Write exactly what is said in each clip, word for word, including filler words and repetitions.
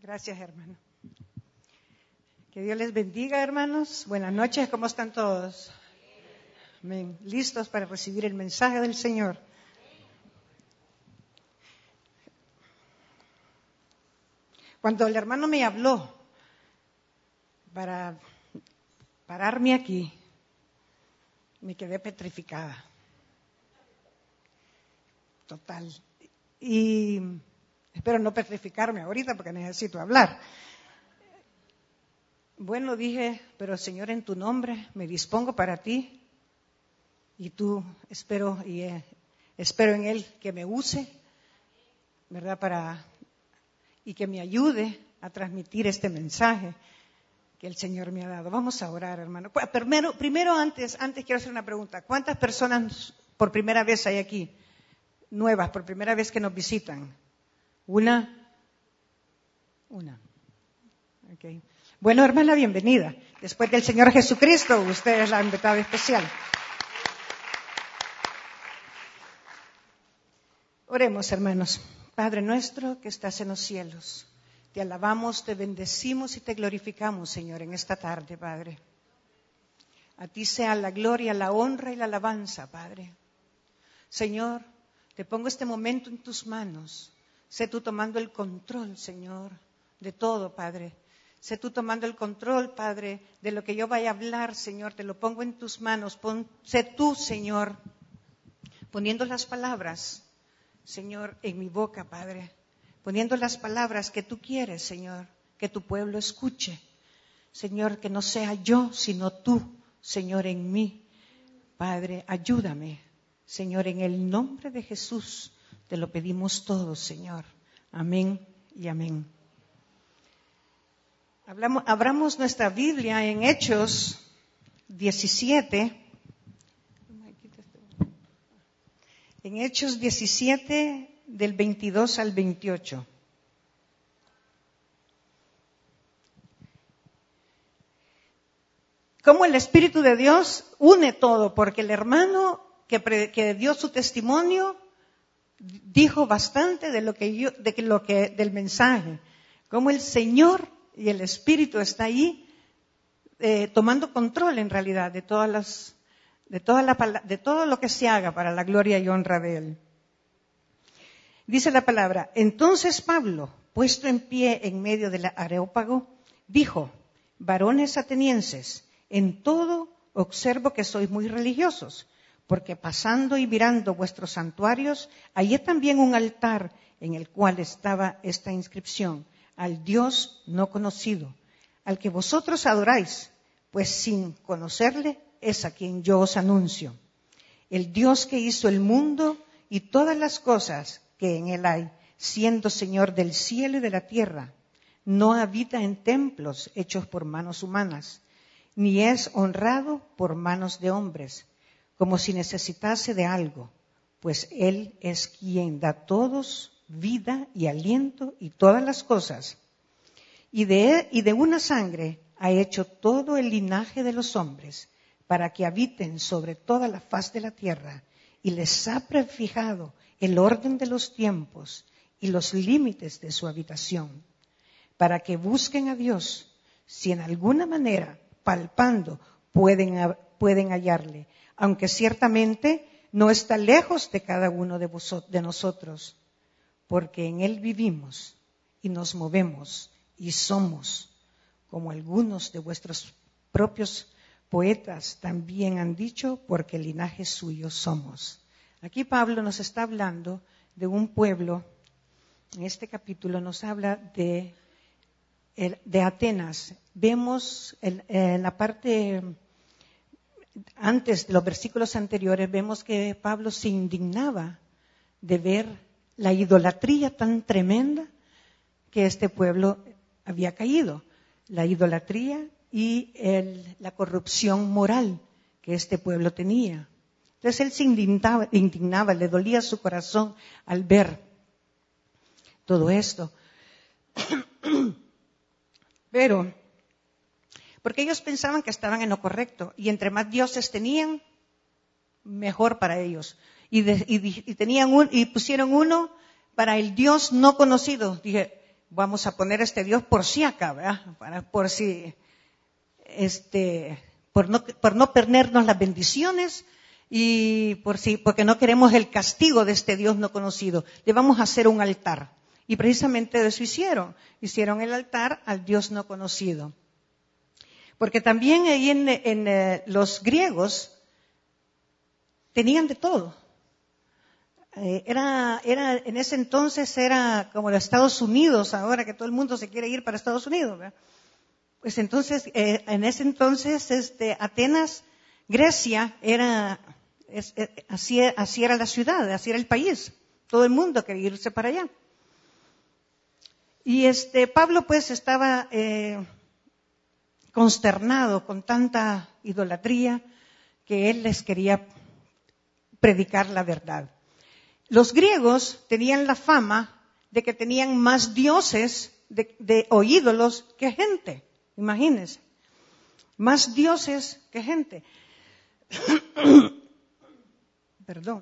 Gracias, hermano. Que Dios les bendiga, hermanos. Buenas noches, ¿cómo están todos? Amén. ¿Listos para recibir el mensaje del Señor? Cuando el hermano me habló para pararme aquí, me quedé petrificada. Total. Y espero no petrificarme ahorita porque necesito hablar. Bueno, dije, pero Señor, en tu nombre me dispongo para ti y tú espero y eh, espero en Él que me use, ¿verdad? Para y que me ayude a transmitir este mensaje que el Señor me ha dado. Vamos a orar, hermano. Primero, primero antes, antes quiero hacer una pregunta. ¿Cuántas personas por primera vez hay aquí? Nuevas, por primera vez que nos visitan. ¿Una? Una. Okay. Bueno, hermana, bienvenida. Después del Señor Jesucristo, usted es la invitada especial. Oremos, hermanos. Padre nuestro que estás en los cielos, te alabamos, te bendecimos y te glorificamos, Señor, en esta tarde, Padre. A ti sea la gloria, la honra y la alabanza, Padre. Señor, te pongo este momento en tus manos. Sé tú tomando el control, Señor, de todo, Padre. Sé tú tomando el control, Padre, de lo que yo vaya a hablar, Señor. Te lo pongo en tus manos. Pon, sé tú, Señor, poniendo las palabras, Señor, en mi boca, Padre. Poniendo las palabras que tú quieres, Señor, que tu pueblo escuche. Señor, que no sea yo, sino tú, Señor, en mí. Padre, ayúdame. Señor, en el nombre de Jesús te lo pedimos todos, Señor. Amén y amén. Hablamos, abramos nuestra Biblia en Hechos diecisiete. En Hechos diecisiete, del veintidós al veintiocho. Cómo el Espíritu de Dios une todo, porque el hermano que, pre, que dio su testimonio dijo bastante de lo que yo, de lo que del mensaje. Cómo el Señor y el Espíritu está ahí eh, tomando control en realidad de todas las de toda la de todo lo que se haga para la gloria y honra de Él. Dice la palabra: entonces Pablo, puesto en pie en medio del Areópago, dijo: varones atenienses, en todo observo que sois muy religiosos, porque pasando y mirando vuestros santuarios, hallé también un altar en el cual estaba esta inscripción: al Dios no conocido, al que vosotros adoráis, pues sin conocerle es a quien yo os anuncio. El Dios que hizo el mundo y todas las cosas que en él hay, siendo Señor del cielo y de la tierra, no habita en templos hechos por manos humanas, ni es honrado por manos de hombres, como si necesitase de algo, pues Él es quien da a todos vida y aliento y todas las cosas. Y de, y de una sangre ha hecho todo el linaje de los hombres, para que habiten sobre toda la faz de la tierra, y les ha prefijado el orden de los tiempos y los límites de su habitación, para que busquen a Dios, si en alguna manera, palpando, pueden, pueden hallarle, aunque ciertamente no está lejos de cada uno de, vosotros, de nosotros, porque en Él vivimos y nos movemos y somos, como algunos de vuestros propios poetas también han dicho, porque linaje suyo somos. Aquí Pablo nos está hablando de un pueblo, en este capítulo nos habla de, de Atenas. Vemos en, en la parte, antes de los versículos anteriores, vemos que Pablo se indignaba de ver la idolatría tan tremenda que este pueblo había caído. La idolatría y el, la corrupción moral que este pueblo tenía. Entonces él se indignaba, indignaba, le dolía su corazón al ver todo esto. Pero, porque ellos pensaban que estaban en lo correcto, y entre más dioses tenían, mejor para ellos. Y, de, y, y, tenían un, y pusieron uno para el Dios no conocido. Dije, vamos a poner a este Dios por si acá, ¿verdad? Para, por si, este, por no, por no perdernos las bendiciones y por si, porque no queremos el castigo de este Dios no conocido. Le vamos a hacer un altar. Y precisamente eso hicieron. Hicieron el altar al Dios no conocido. Porque también ahí en, en eh, los griegos tenían de todo. Eh, era, era, en ese entonces era como los Estados Unidos, ahora que todo el mundo se quiere ir para Estados Unidos, ¿verdad? Pues entonces, eh, en ese entonces, este, Atenas, Grecia, era, es, es, así, así era la ciudad, así era el país. Todo el mundo quería irse para allá. Y este, Pablo pues estaba eh, consternado con tanta idolatría que él les quería predicar la verdad. Los griegos tenían la fama de que tenían más dioses de, de, o ídolos que gente. Imagínense. Más dioses que gente. Perdón.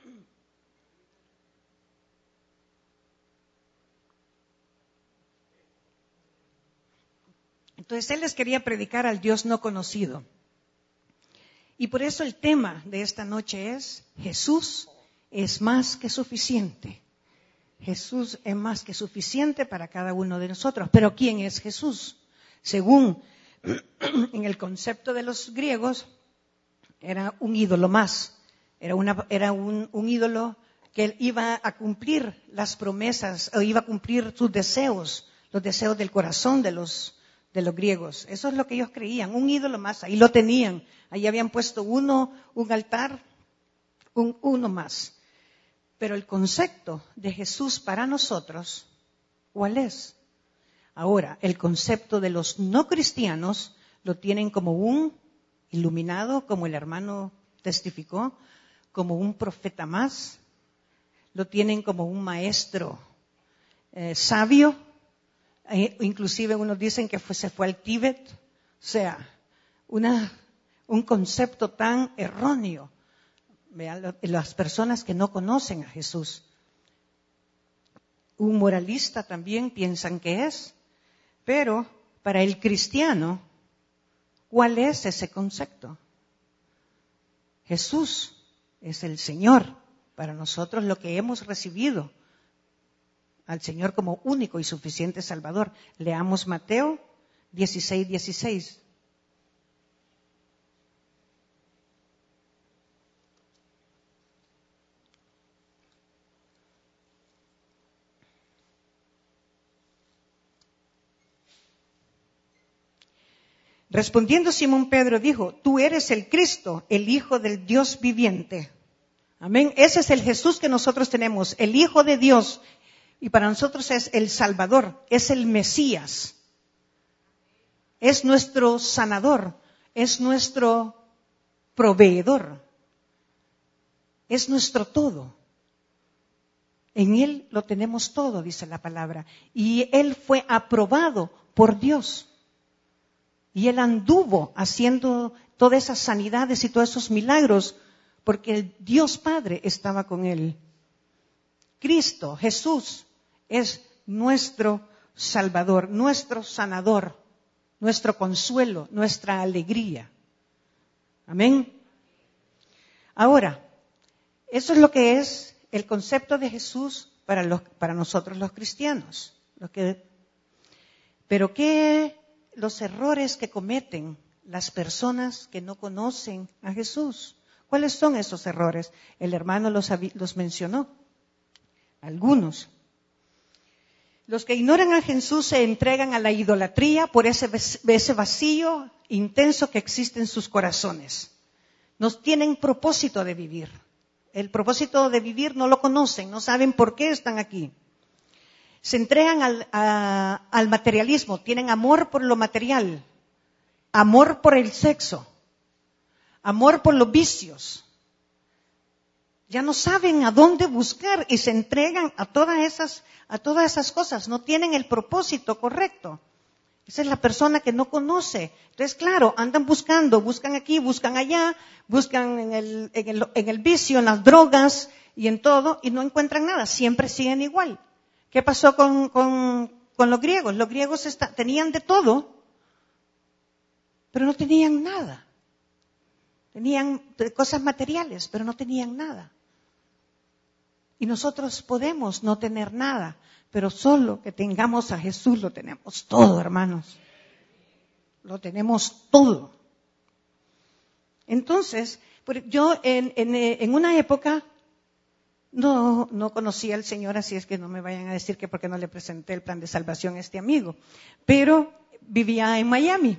Entonces él les quería predicar al Dios no conocido. Y por eso el tema de esta noche es: Jesús es más que suficiente. Jesús es más que suficiente para cada uno de nosotros. Pero ¿quién es Jesús? Según en el concepto de los griegos, era un ídolo más. Era, una, era un, un ídolo que iba a cumplir las promesas, o iba a cumplir sus deseos, los deseos del corazón de los, de los griegos. Eso es lo que ellos creían, un ídolo más. Ahí lo tenían. Ahí habían puesto uno, un altar, un, uno más. Pero el concepto de Jesús para nosotros, ¿cuál es? Ahora, el concepto de los no cristianos lo tienen como un iluminado, como el hermano testificó, como un profeta más, lo tienen como un maestro eh, sabio, eh, inclusive unos dicen que fue, se fue al Tíbet, o sea, una, un concepto tan erróneo. Vean, las personas que no conocen a Jesús. Un moralista también piensan que es, pero para el cristiano, ¿cuál es ese concepto? Jesús es el Señor. Para nosotros lo que hemos recibido al Señor como único y suficiente Salvador. Leamos Mateo dieciséis, dieciséis. Respondiendo Simón Pedro dijo: tú eres el Cristo, el Hijo del Dios viviente. Amén. Ese es el Jesús que nosotros tenemos, el Hijo de Dios. Y para nosotros es el Salvador, es el Mesías. Es nuestro sanador, es nuestro proveedor. Es nuestro todo. En Él lo tenemos todo, dice la palabra. Y Él fue aprobado por Dios. Y Él anduvo haciendo todas esas sanidades y todos esos milagros porque el Dios Padre estaba con Él. Cristo, Jesús, es nuestro Salvador, nuestro sanador, nuestro consuelo, nuestra alegría. Amén. Ahora, eso es lo que es el concepto de Jesús para, los, para nosotros los cristianos. Lo que, pero ¿qué los errores que cometen las personas que no conocen a Jesús? ¿Cuáles son esos errores? El hermano los, los mencionó. Algunos. Los que ignoran a Jesús se entregan a la idolatría por ese, ese vacío intenso que existe en sus corazones. No tienen propósito de vivir. El propósito de vivir no lo conocen, no saben por qué están aquí. Se entregan al, a, al materialismo, tienen amor por lo material, amor por el sexo, amor por los vicios. Ya no saben a dónde buscar y se entregan a todas esas, a todas esas cosas. No tienen el propósito correcto. Esa es la persona que no conoce. Entonces, claro, andan buscando, buscan aquí, buscan allá, buscan en el, en el, en el vicio, en las drogas y en todo, y no encuentran nada. Siempre siguen igual. ¿Qué pasó con, con, con los griegos. Los griegos está, tenían de todo, pero no tenían nada. Tenían cosas materiales, pero no tenían nada. Y nosotros podemos no tener nada, pero solo que tengamos a Jesús lo tenemos todo, hermanos. Lo tenemos todo. Entonces, yo en, en, en una época no, no conocía al Señor, así es que no me vayan a decir que porque no le presenté el plan de salvación a este amigo. Pero vivía en Miami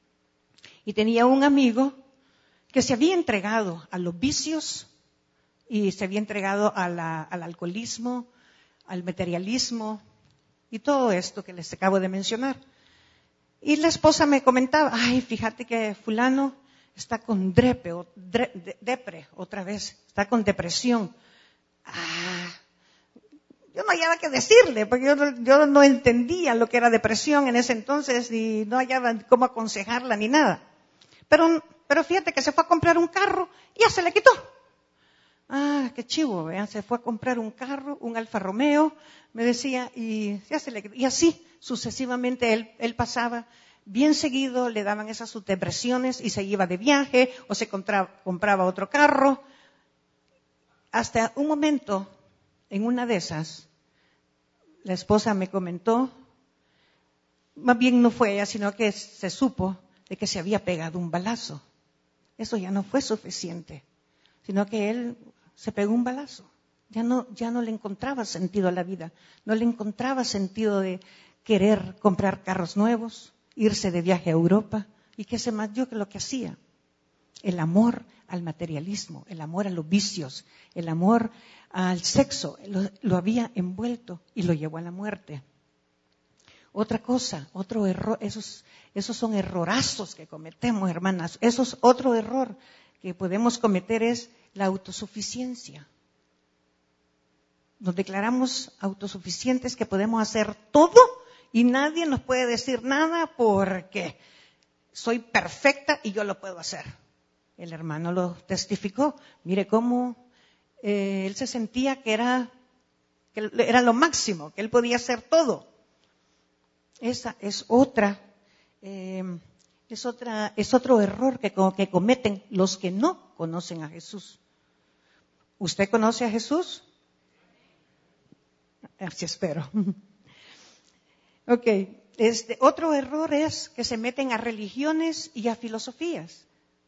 y tenía un amigo que se había entregado a los vicios y se había entregado a la, al alcoholismo, al materialismo y todo esto que les acabo de mencionar. Y la esposa me comentaba, ay, fíjate que fulano está con drepe, o dre, de, depre otra vez, está con depresión. Ah, yo no hallaba qué decirle, porque yo, yo no entendía lo que era depresión en ese entonces y no hallaba cómo aconsejarla ni nada. Pero, pero fíjate que se fue a comprar un carro y ya se le quitó. Ah, qué chivo, vean, se fue a comprar un carro, un Alfa Romeo, me decía, y ya se le quitó. Y así, sucesivamente, él, él pasaba bien seguido, le daban esas sus depresiones y se iba de viaje o se compraba, compraba otro carro. Hasta un momento, en una de esas, la esposa me comentó, más bien no fue ella, sino que se supo de que se había pegado un balazo. Eso ya no fue suficiente, sino que él se pegó un balazo. Ya no, ya no le encontraba sentido a la vida, no le encontraba sentido de querer comprar carros nuevos, irse de viaje a Europa, y qué sé más yo que lo que hacía. El amor al materialismo, el amor a los vicios, el amor al sexo, lo, lo había envuelto y lo llevó a la muerte. Otra cosa, otro error, esos, esos son errorazos que cometemos, hermanas. Eso es otro error que podemos cometer, es la autosuficiencia. Nos declaramos autosuficientes, que podemos hacer todo y nadie nos puede decir nada porque soy perfecta y yo lo puedo hacer. El hermano lo testificó. Mire cómo eh, él se sentía que era, que era lo máximo, que él podía hacer todo. Esa es otra, eh, es otra, es otro error que, que cometen los que no conocen a Jesús. ¿Usted conoce a Jesús? Así espero. Ok, este, otro error es que se meten a religiones y a filosofías.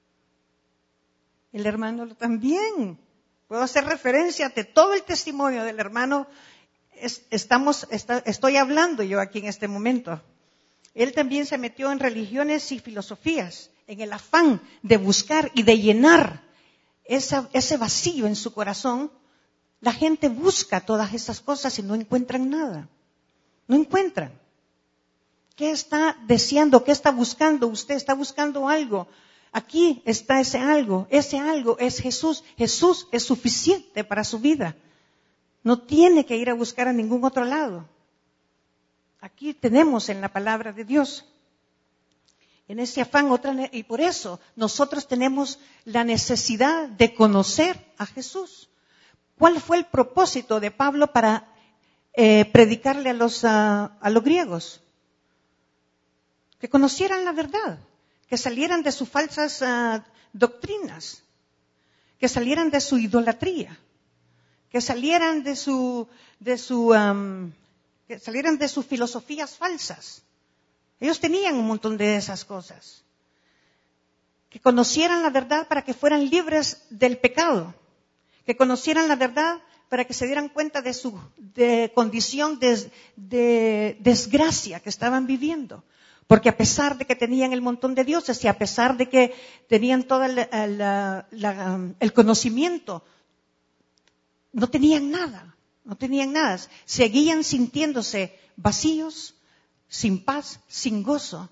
El hermano también. Puedo hacer referencia de todo el testimonio del hermano. Es, estamos, está, estoy hablando yo aquí en este momento. Él también se metió en religiones y filosofías, en el afán de buscar y de llenar esa, ese vacío en su corazón. La gente busca todas esas cosas y no encuentran nada. No encuentran. ¿Qué está deseando? ¿Qué está buscando? Usted está buscando algo. Aquí está ese algo. Ese algo es Jesús. Jesús es suficiente para su vida. No tiene que ir a buscar a ningún otro lado. Aquí tenemos en la palabra de Dios. En ese afán, otra, y por eso nosotros tenemos la necesidad de conocer a Jesús. ¿Cuál fue el propósito de Pablo para eh, predicarle a los, uh, a los griegos? Que conocieran la verdad, que salieran de sus falsas uh, doctrinas, que salieran de su idolatría, que salieran de su, de su, um, que salieran de sus filosofías falsas. Ellos tenían un montón de esas cosas. Que conocieran la verdad para que fueran libres del pecado. Que conocieran la verdad para que se dieran cuenta de su de condición de, de desgracia que estaban viviendo. Porque a pesar de que tenían el montón de dioses y a pesar de que tenían todo el, el, el, el conocimiento, no tenían nada, no tenían nada. Seguían sintiéndose vacíos, sin paz, sin gozo.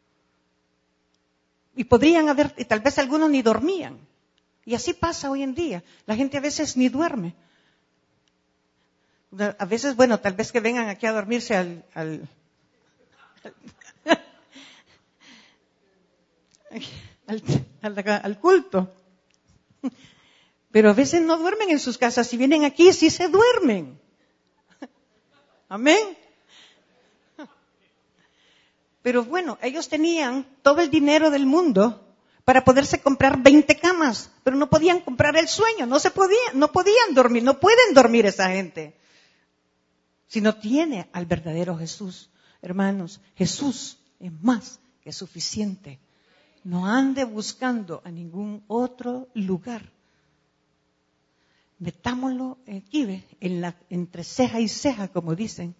Y podrían haber, y tal vez algunos ni dormían. Y así pasa hoy en día. La gente a veces ni duerme. A veces, bueno, tal vez que vengan aquí a dormirse al, al, al, al, al culto. Pero a veces no duermen en sus casas. Si vienen aquí, sí se duermen. Amén. Pero bueno, ellos tenían todo el dinero del mundo para poderse comprar veinte camas, pero no podían comprar el sueño, no se podían, no podían dormir, no pueden dormir esa gente. Si no tiene al verdadero Jesús, hermanos, Jesús es más que suficiente. No ande buscando a ningún otro lugar. Metámoslo aquí, ¿ve? En la, entre ceja y ceja, como dicen.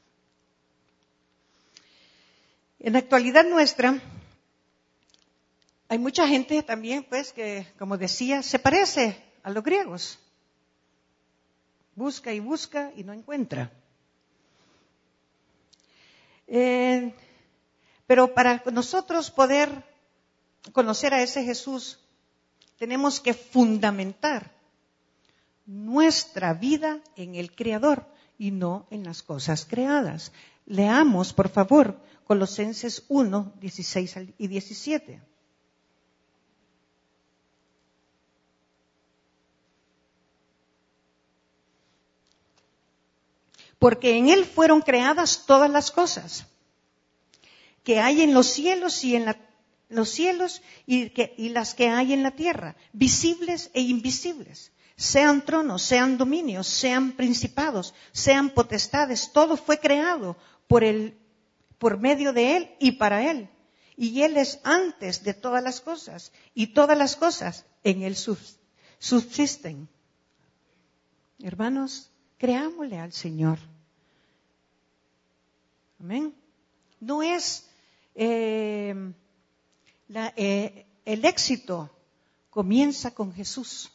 En la actualidad nuestra, hay mucha gente también, pues, que, como decía, se parece a los griegos. Busca y busca y no encuentra. Eh, pero para nosotros poder conocer a ese Jesús, tenemos que fundamentar nuestra vida en el Creador y no en las cosas creadas. Leamos, por favor, Colosenses uno, dieciséis y diecisiete. Porque en Él fueron creadas todas las cosas que hay en los cielos y en la, los cielos y, que, y las que hay en la tierra, visibles e invisibles. Sean tronos, sean dominios, sean principados, sean potestades, todo fue creado por el, por medio de Él y para Él. Y Él es antes de todas las cosas, y todas las cosas en Él subsisten. Hermanos, creámosle al Señor. Amén. No es eh, la, eh, el éxito comienza con Jesús.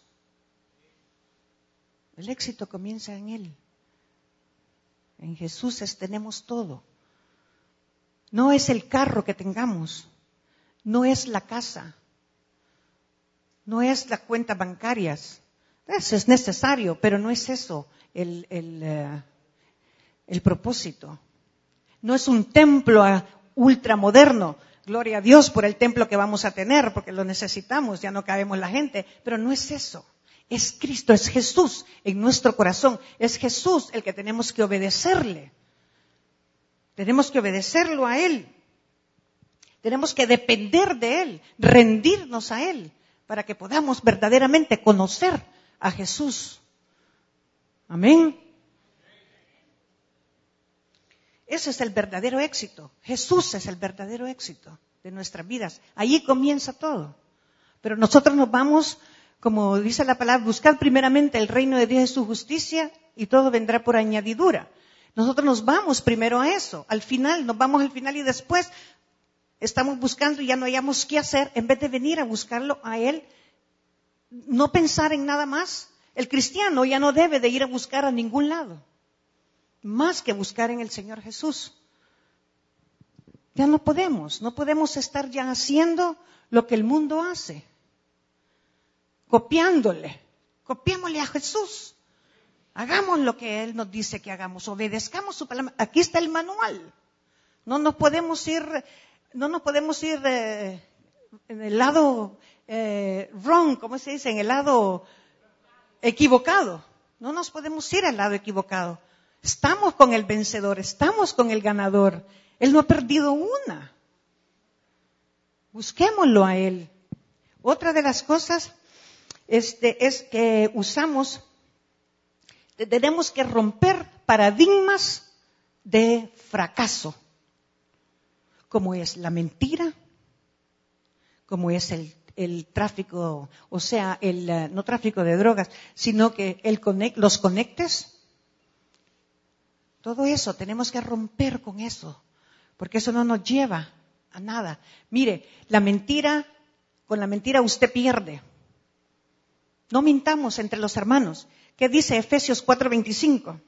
El éxito comienza en Él. En Jesús es, tenemos todo. No es el carro que tengamos, no es la casa, no es las cuentas bancarias. Eso es necesario, pero no es eso el, el, uh, el propósito. No es un templo uh, ultramoderno. Gloria a Dios por el templo que vamos a tener, porque lo necesitamos, ya no cabemos la gente, pero no es eso. Es Cristo, es Jesús en nuestro corazón. Es Jesús el que tenemos que obedecerle. Tenemos que obedecerlo a Él. Tenemos que depender de Él, rendirnos a Él, para que podamos verdaderamente conocer a Jesús. Amén. Ese es el verdadero éxito. Jesús es el verdadero éxito de nuestras vidas. Allí comienza todo. Pero nosotros nos vamos, como dice la palabra, buscar primeramente el reino de Dios y su justicia y todo vendrá por añadidura. Nosotros nos vamos primero a eso. Al final, nos vamos al final y después estamos buscando y ya no hayamos qué hacer. En vez de venir a buscarlo a Él, no pensar en nada más. El cristiano ya no debe de ir a buscar a ningún lado, más que buscar en el Señor Jesús. Ya no podemos, no podemos estar ya haciendo lo que el mundo hace, copiándole, copiémosle a Jesús. Hagamos lo que Él nos dice que hagamos, obedezcamos su palabra. Aquí está el manual. No nos podemos ir, no nos podemos ir eh, en el lado eh, wrong, ¿cómo se dice? En el lado equivocado. No nos podemos ir al lado equivocado. Estamos con el vencedor, estamos con el ganador. Él no ha perdido una. Busquémoslo a Él. Otra de las cosas este, es que usamos, tenemos que romper paradigmas de fracaso, como es la mentira, como es el, el tráfico, o sea, el no tráfico de drogas, sino que el conect, los conectes. Todo eso, tenemos que romper con eso, porque eso no nos lleva a nada. Mire, la mentira, con la mentira usted pierde. No mintamos entre los hermanos. ¿Qué dice Efesios cuatro veinticinco?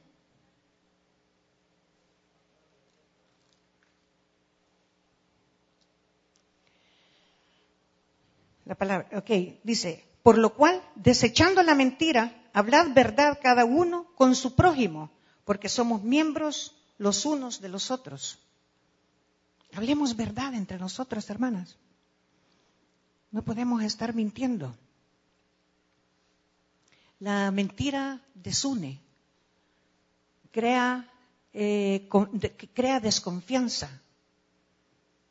La palabra, ok, dice, por lo cual, desechando la mentira, hablad verdad cada uno con su prójimo, porque somos miembros los unos de los otros. Hablemos verdad entre nosotros, hermanas. No podemos estar mintiendo. La mentira desune, crea, eh, con, de, crea desconfianza.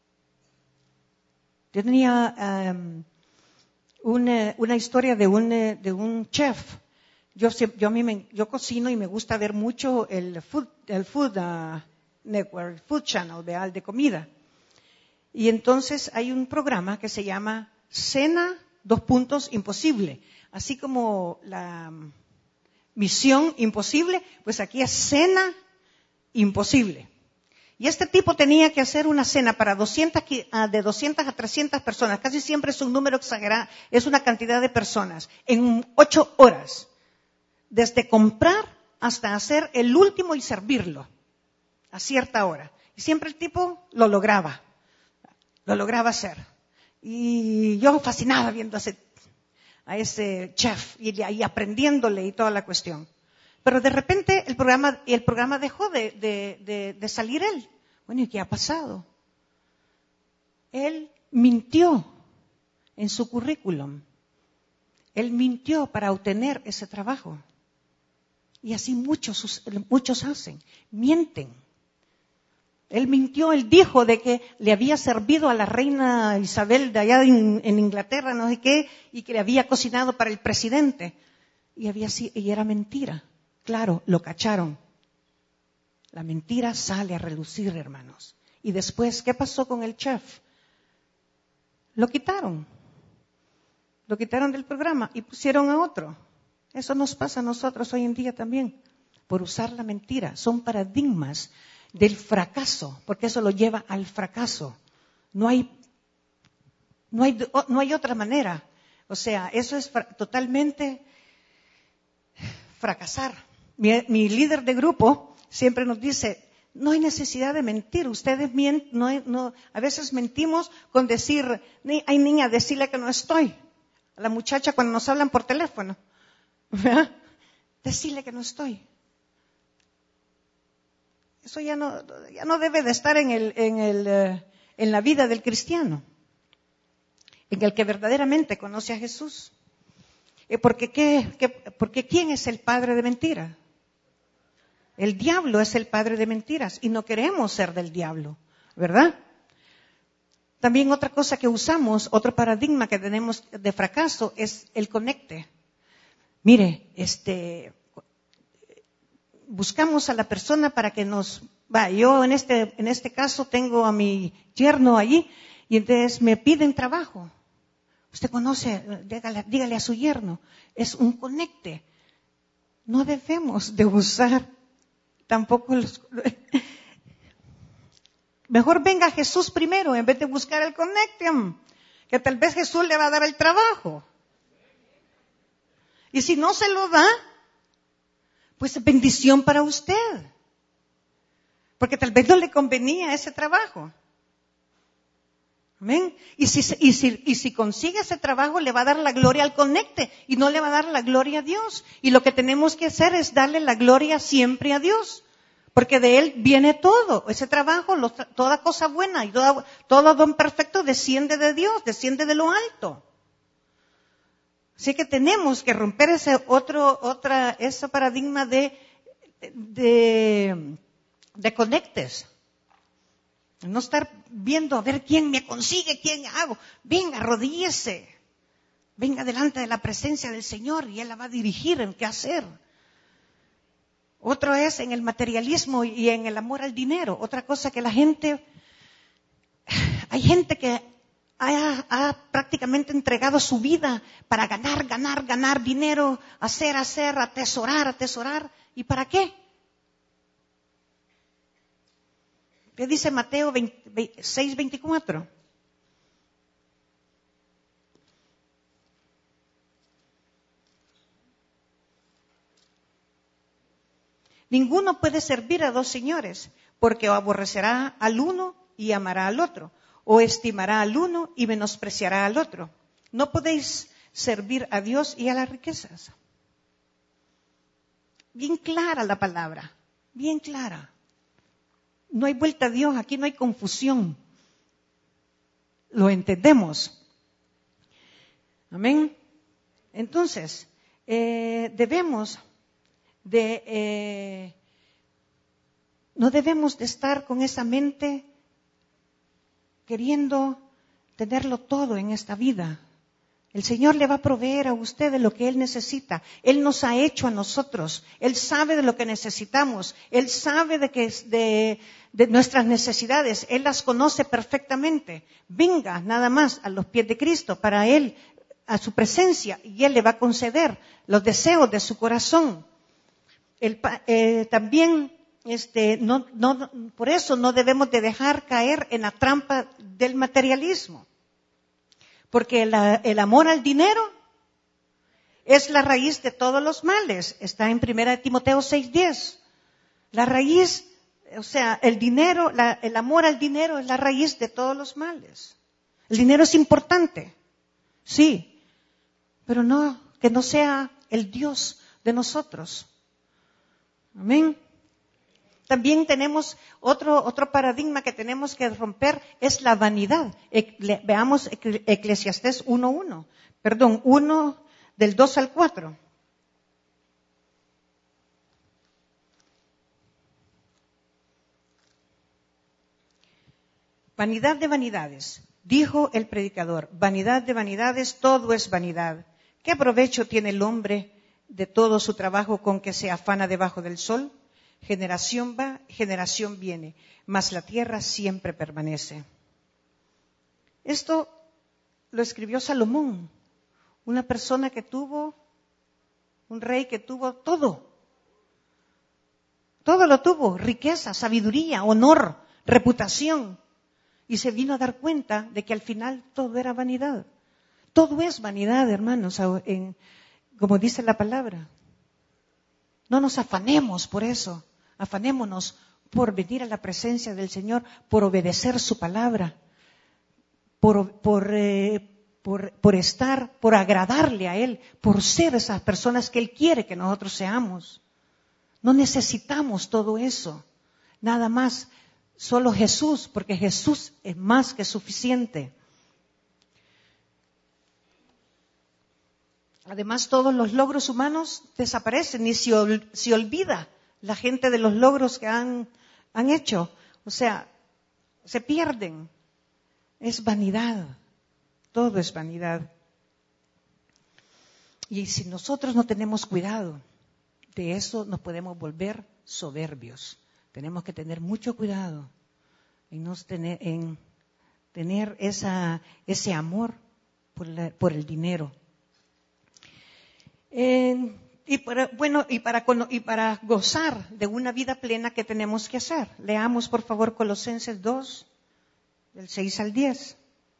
Yo tenía um, una, una historia de un, de un chef. Yo, yo, a mí me, yo cocino y me gusta ver mucho el Food, el food uh, Network, Food Channel, ¿verdad? De comida. Y entonces hay un programa que se llama Cena, dos puntos, imposible. Así como la um, Misión Imposible, pues aquí es Cena Imposible. Y este tipo tenía que hacer una cena para doscientas, de doscientas a trescientas personas. Casi siempre es un número exagerado, es una cantidad de personas. En ocho horas. Desde comprar hasta hacer el último y servirlo. A cierta hora. Y siempre el tipo lo lograba. Lo lograba hacer. Y yo fascinada viendo a ese, a ese chef y, y aprendiéndole y toda la cuestión. Pero de repente el programa, el programa dejó de, de, de, de salir él. Bueno, ¿y qué ha pasado? Él mintió en su currículum. Él mintió para obtener ese trabajo. Y así muchos, muchos hacen. Mienten. Él mintió, él dijo de que le había servido a la reina Isabel de allá en, en Inglaterra, no sé qué, y que le había cocinado para el presidente. Y, había, y era mentira. Claro, lo cacharon. La mentira sale a relucir, hermanos. Y después, ¿qué pasó con el chef? Lo quitaron. Lo quitaron del programa y pusieron a otro. Eso nos pasa a nosotros hoy en día también, por usar la mentira. Son paradigmas del fracaso, porque eso lo lleva al fracaso. No hay, no hay, no hay otra manera. O sea, eso es fra- totalmente fracasar. Mi, mi líder de grupo siempre nos dice, no hay necesidad de mentir. Ustedes mienten, no, no, a veces mentimos con decir, ay niña, decirle que no estoy. A la muchacha cuando nos hablan por teléfono. ¿Verdad? Decirle que no estoy. Eso ya no, ya no debe de estar en, el, en, el, uh, en la vida del cristiano, en el que verdaderamente conoce a Jesús. Porque, ¿qué, qué, porque ¿quién es el padre de mentira? El diablo es el padre de mentiras y no queremos ser del diablo, ¿verdad? También otra cosa que usamos, otro paradigma que tenemos de fracaso es el conecte. Mire, este, buscamos a la persona para que nos, va, yo en este, en este caso tengo a mi yerno allí y entonces me piden trabajo. Usted conoce, dígale, dígale a su yerno, es un conecte. No debemos de usar tampoco los... Mejor venga Jesús primero en vez de buscar el conecte, que tal vez Jesús le va a dar el trabajo. Y si no se lo da, pues bendición para usted. Porque tal vez no le convenía ese trabajo. Amén. Y si, y, si, y si consigue ese trabajo, le va a dar la gloria al conecte y no le va a dar la gloria a Dios. Y lo que tenemos que hacer es darle la gloria siempre a Dios. Porque de Él viene todo. Ese trabajo, lo, toda cosa buena y toda, todo don perfecto desciende de Dios, desciende de lo alto. Así que tenemos que romper ese otro, otra, ese paradigma de, de, de conectes. No estar viendo a ver quién me consigue, quién hago. Venga, arrodíllese. Venga delante de la presencia del Señor y Él la va a dirigir en qué hacer. Otro es en el materialismo y en el amor al dinero. Otra cosa que la gente, hay gente que ha, ha prácticamente entregado su vida para ganar, ganar, ganar dinero, hacer, hacer, atesorar, atesorar. ¿Y para qué? ¿Qué dice Mateo seis veinticuatro? Ninguno puede servir a dos señores, porque o aborrecerá al uno y amará al otro, o estimará al uno y menospreciará al otro. No podéis servir a Dios y a las riquezas. Bien clara la palabra, bien clara. No hay vuelta a Dios, aquí no hay confusión. Lo entendemos. Amén. Entonces, eh, debemos de, eh, no debemos de estar con esa mente queriendo tenerlo todo en esta vida. El Señor le va a proveer a usted de lo que Él necesita. Él nos ha hecho a nosotros. Él sabe de lo que necesitamos. Él sabe de, que, de, de nuestras necesidades. Él las conoce perfectamente. Venga nada más a los pies de Cristo para Él, a su presencia, y Él le va a conceder los deseos de su corazón. El, eh, también, este, no, no, por eso no debemos de dejar caer en la trampa del materialismo. Porque la, el amor al dinero es la raíz de todos los males. Está en primera de Timoteo seis diez. La raíz, o sea, el dinero, la, el amor al dinero es la raíz de todos los males. El dinero es importante, sí, pero no, que no sea el Dios de nosotros. Amén. También tenemos otro, otro paradigma que tenemos que romper, es la vanidad. E, le, veamos Eclesiastés uno uno, perdón, uno del dos al cuatro. Vanidad de vanidades, dijo el predicador, vanidad de vanidades, todo es vanidad. ¿Qué provecho tiene el hombre de todo su trabajo con que se afana debajo del sol? Generación va, generación viene, mas la tierra siempre permanece. Esto lo escribió Salomón, una persona que tuvo, un rey que tuvo todo. Todo lo tuvo, riqueza, sabiduría, honor, reputación. Y se vino a dar cuenta de que al final todo era vanidad. Todo es vanidad, hermanos, en, como dice la palabra. No nos afanemos por eso. Afanémonos por venir a la presencia del Señor, por obedecer su palabra, por, por, eh, por, por estar, por agradarle a Él, por ser esas personas que Él quiere que nosotros seamos. No necesitamos todo eso, nada más, solo Jesús, porque Jesús es más que suficiente. Además, todos los logros humanos desaparecen y se, ol, se olvida la gente de los logros que han, han hecho. O sea, se pierden. Es vanidad. Todo es vanidad. Y si nosotros no tenemos cuidado de eso, nos podemos volver soberbios. Tenemos que tener mucho cuidado en, nos tener, en tener esa, ese amor por, la, por el dinero. Eh, y para, bueno, y para, y para gozar de una vida plena, ¿qué tenemos que hacer? Leamos, por favor, Colosenses dos, del seis al diez.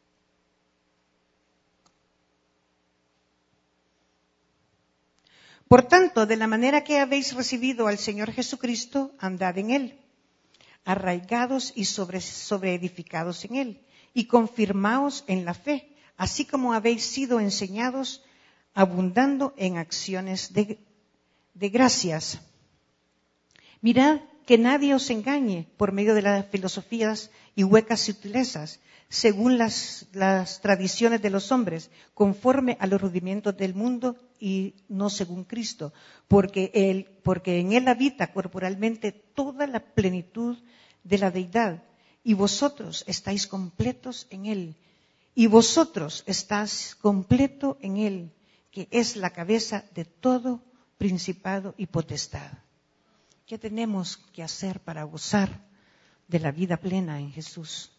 Por tanto, de la manera que habéis recibido al Señor Jesucristo, andad en Él, arraigados y sobre, sobreedificados en Él, y confirmaos en la fe, así como habéis sido enseñados, abundando en acciones de, de gracias. Mirad que nadie os engañe por medio de las filosofías y huecas sutilezas, según las, las tradiciones de los hombres, conforme a los rudimientos del mundo y no según Cristo, porque, él, porque en Él habita corporalmente toda la plenitud de la deidad, y vosotros estáis completos en Él, y vosotros estáis completo en Él, que es la cabeza de todo principado y potestad. ¿Qué tenemos que hacer para gozar de la vida plena en Jesús?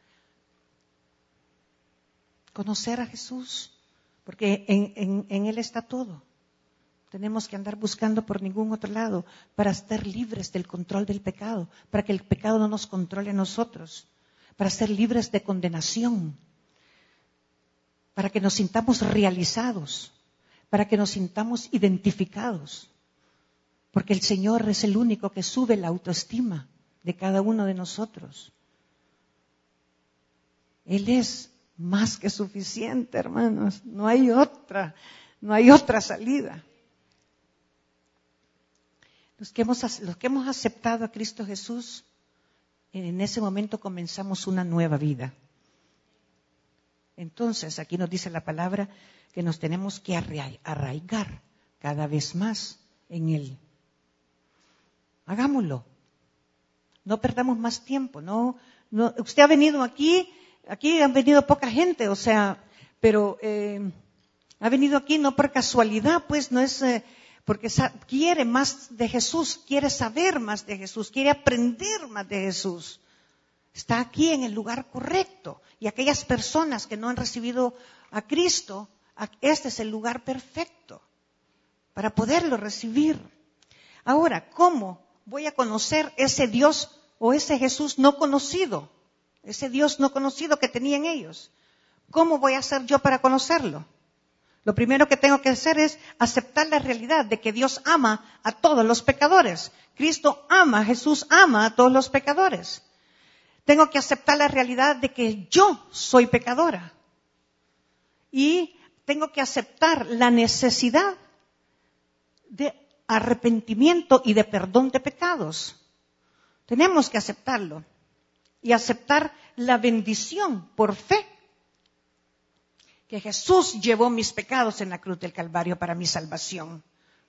Conocer a Jesús, porque en, en, en Él está todo. Tenemos que andar buscando por ningún otro lado para estar libres del control del pecado, para que el pecado no nos controle a nosotros, para ser libres de condenación, para que nos sintamos realizados, para que nos sintamos identificados, porque el Señor es el único que sube la autoestima de cada uno de nosotros. Él es más que suficiente, hermanos. No hay otra, no hay otra salida. Los que hemos, los que hemos aceptado a Cristo Jesús, en ese momento comenzamos una nueva vida. Entonces, aquí nos dice la palabra que nos tenemos que arraigar cada vez más en Él. Hagámoslo. No perdamos más tiempo. No, no, usted ha venido aquí aquí han venido poca gente, o sea, pero eh, ha venido aquí no por casualidad, pues no es eh, porque sa- quiere más de Jesús, quiere saber más de Jesús, quiere aprender más de Jesús. Está aquí en el lugar correcto. Y aquellas personas que no han recibido a Cristo, este es el lugar perfecto para poderlo recibir. Ahora, ¿cómo voy a conocer ese Dios o ese Jesús no conocido? Ese Dios no conocido que tenían ellos. ¿Cómo voy a hacer yo para conocerlo? Lo primero que tengo que hacer es aceptar la realidad de que Dios ama a todos los pecadores. Cristo ama, Jesús ama a todos los pecadores. Tengo que aceptar la realidad de que yo soy pecadora. Y tengo que aceptar la necesidad de arrepentimiento y de perdón de pecados. Tenemos que aceptarlo. Y aceptar la bendición por fe. Que Jesús llevó mis pecados en la cruz del Calvario para mi salvación.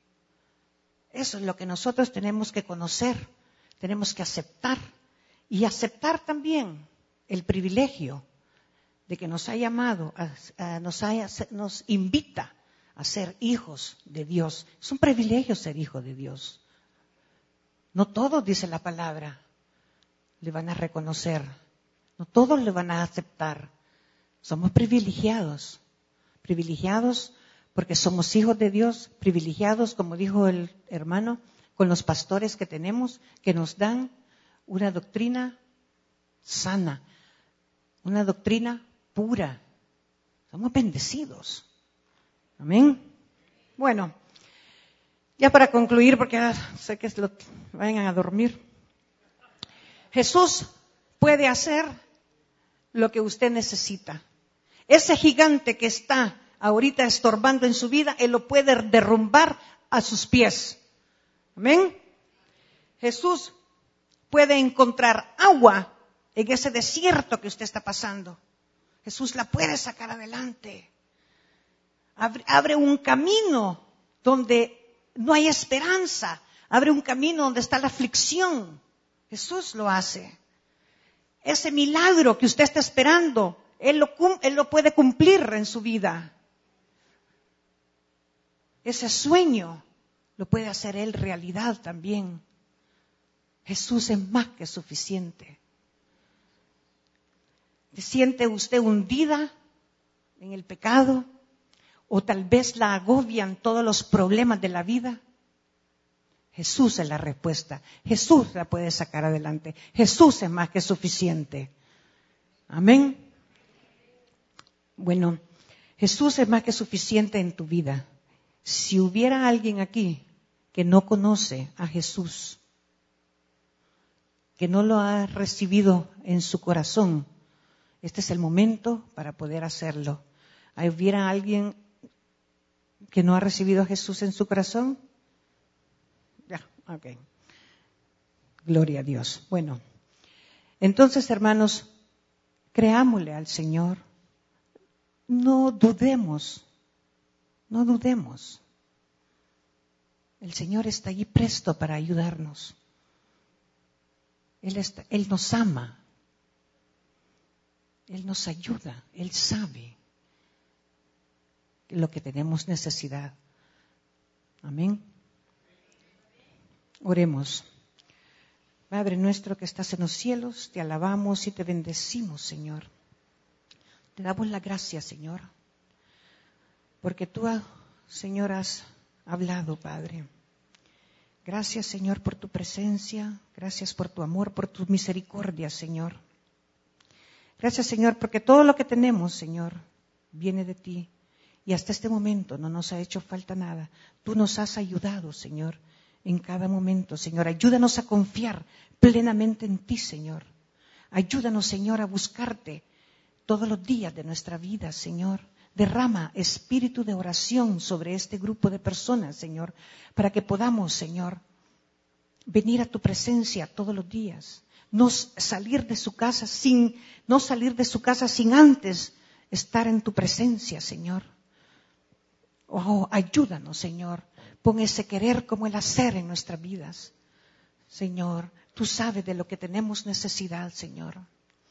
Eso es lo que nosotros tenemos que conocer, tenemos que aceptar. Y aceptar también el privilegio de que nos ha llamado, a, a, nos, haya, nos invita a ser hijos de Dios. Es un privilegio ser hijo de Dios. No todos, dice la palabra, le van a reconocer. No todos le van a aceptar. Somos privilegiados, privilegiados porque somos hijos de Dios, privilegiados, como dijo el hermano, con los pastores que tenemos, que nos dan una doctrina sana, una doctrina pura. Somos bendecidos. Amén. Bueno, ya para concluir, porque ya sé que lo, vayan a dormir. Jesús puede hacer lo que usted necesita. Ese gigante que está ahorita estorbando en su vida, Él lo puede derrumbar a sus pies. Amén. Jesús puede encontrar agua en ese desierto que usted está pasando. Jesús la puede sacar adelante. Abre, abre un camino donde no hay esperanza. Abre un camino donde está la aflicción. Jesús lo hace. Ese milagro que usted está esperando, Él lo, Él lo puede cumplir en su vida. Ese sueño lo puede hacer Él realidad también. Jesús es más que suficiente. ¿Se siente usted hundida en el pecado? ¿O tal vez la agobian todos los problemas de la vida? Jesús es la respuesta. Jesús la puede sacar adelante. Jesús es más que suficiente. Amén. Bueno, Jesús es más que suficiente en tu vida. Si hubiera alguien aquí que no conoce a Jesús, que no lo ha recibido en su corazón, este es el momento para poder hacerlo. ¿Hubiera alguien que no ha recibido a Jesús en su corazón? Ya, ok. Gloria a Dios. Bueno, entonces, hermanos, creámosle al Señor. No dudemos, no dudemos. El Señor está allí presto para ayudarnos. Él, está, Él nos ama. Él nos ayuda. Él sabe lo que tenemos necesidad. Amén. Oremos. Padre nuestro que estás en los cielos, te alabamos y te bendecimos, Señor. Te damos la gracia, Señor, porque tú, Señor, has hablado, Padre. Gracias, Señor, por tu presencia. Gracias por tu amor, por tu misericordia, Señor. Gracias, Señor, porque todo lo que tenemos, Señor, viene de ti. Y hasta este momento no nos ha hecho falta nada. Tú nos has ayudado, Señor, en cada momento, Señor. Ayúdanos a confiar plenamente en ti, Señor. Ayúdanos, Señor, a buscarte todos los días de nuestra vida, Señor. Derrama espíritu de oración sobre este grupo de personas, Señor, para que podamos, Señor, venir a tu presencia todos los días. No salir de su casa sin, no salir de su casa sin antes estar en tu presencia, Señor. Oh, ayúdanos, Señor. Pon ese querer como el hacer en nuestras vidas. Señor, tú sabes de lo que tenemos necesidad, Señor.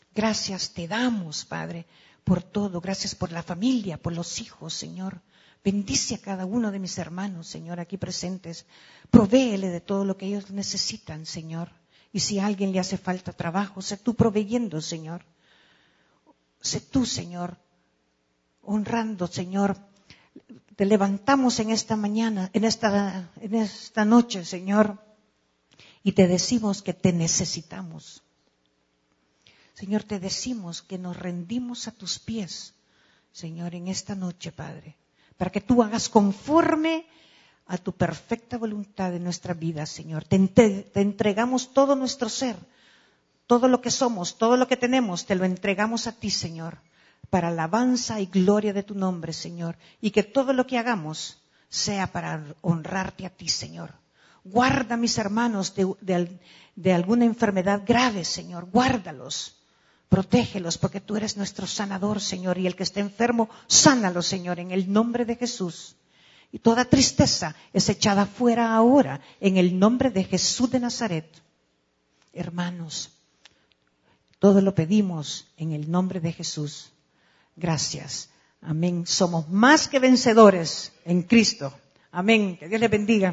Gracias te damos, Padre, por todo. Gracias por la familia, por los hijos, Señor. Bendice a cada uno de mis hermanos, Señor, aquí presentes. Provéele de todo lo que ellos necesitan, Señor. Y si a alguien le hace falta trabajo, sé tú proveyendo, Señor. Sé tú, Señor, honrando, Señor. Te levantamos en esta mañana, en esta, en esta noche, Señor, y te decimos que te necesitamos. Señor, te decimos que nos rendimos a tus pies, Señor, en esta noche, Padre, para que tú hagas conforme a tu perfecta voluntad en nuestra vida, Señor. Te, te entregamos todo nuestro ser, todo lo que somos, todo lo que tenemos, te lo entregamos a ti, Señor, para alabanza y gloria de tu nombre, Señor, y que todo lo que hagamos sea para honrarte a ti, Señor. Guarda a mis hermanos de, de, de alguna enfermedad grave, Señor, guárdalos. Protégelos porque tú eres nuestro sanador, Señor, y el que esté enfermo, sánalo, Señor, en el nombre de Jesús. Y toda tristeza es echada fuera ahora, en el nombre de Jesús de Nazaret. Hermanos, todo lo pedimos en el nombre de Jesús. Gracias. Amén. Somos más que vencedores en Cristo. Amén. Que Dios les bendiga.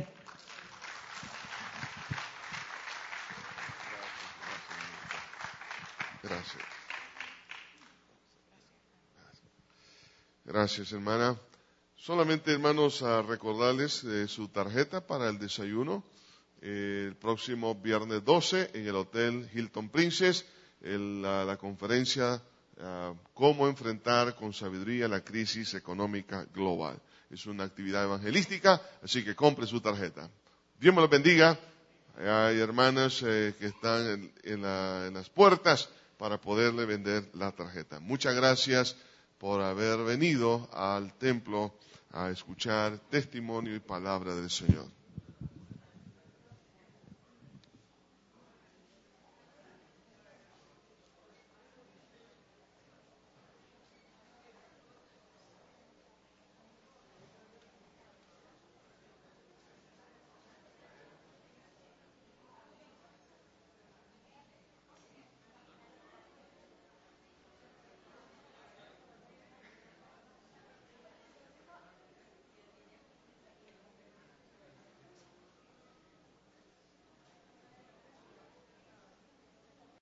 Gracias. Gracias, hermana. Solamente, hermanos, a recordarles eh, su tarjeta para el desayuno eh, el próximo viernes doce en el Hotel Hilton Princess, el, la, la conferencia uh, Cómo enfrentar con sabiduría la crisis económica global. Es una actividad evangelística, así que compre su tarjeta. Dios me los bendiga. Hay hermanas eh, que están en, en, la, en las puertas para poderle vender la tarjeta. Muchas gracias por haber venido al templo a escuchar testimonio y palabra del Señor.